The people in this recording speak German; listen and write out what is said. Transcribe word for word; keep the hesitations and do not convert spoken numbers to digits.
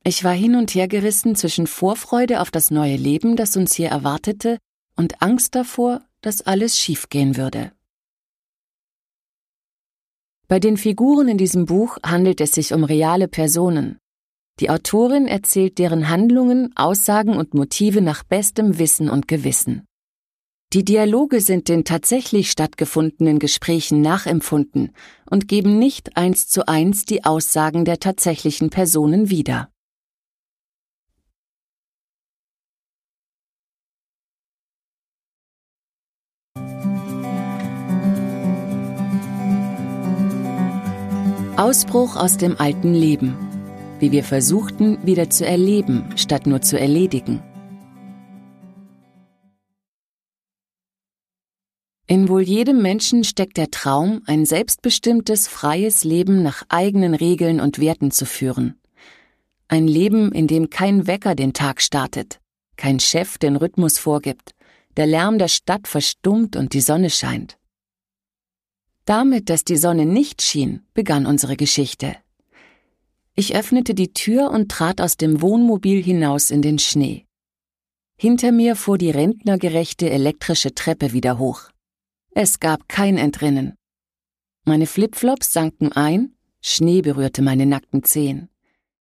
Ich war hin und her gerissen zwischen Vorfreude auf das neue Leben, das uns hier erwartete, und Angst davor, dass alles schiefgehen würde. Bei den Figuren in diesem Buch handelt es sich um reale Personen. Die Autorin erzählt deren Handlungen, Aussagen und Motive nach bestem Wissen und Gewissen. Die Dialoge sind den tatsächlich stattgefundenen Gesprächen nachempfunden und geben nicht eins zu eins die Aussagen der tatsächlichen Personen wieder. Ausbruch aus dem alten Leben. Wie wir versuchten, wieder zu erleben, statt nur zu erledigen. In wohl jedem Menschen steckt der Traum, ein selbstbestimmtes, freies Leben nach eigenen Regeln und Werten zu führen. Ein Leben, in dem kein Wecker den Tag startet, kein Chef den Rhythmus vorgibt, der Lärm der Stadt verstummt und die Sonne scheint. Damit, dass die Sonne nicht schien, begann unsere Geschichte. Ich öffnete die Tür und trat aus dem Wohnmobil hinaus in den Schnee. Hinter mir fuhr die rentnergerechte elektrische Treppe wieder hoch. Es gab kein Entrinnen. Meine Flipflops sanken ein, Schnee berührte meine nackten Zehen.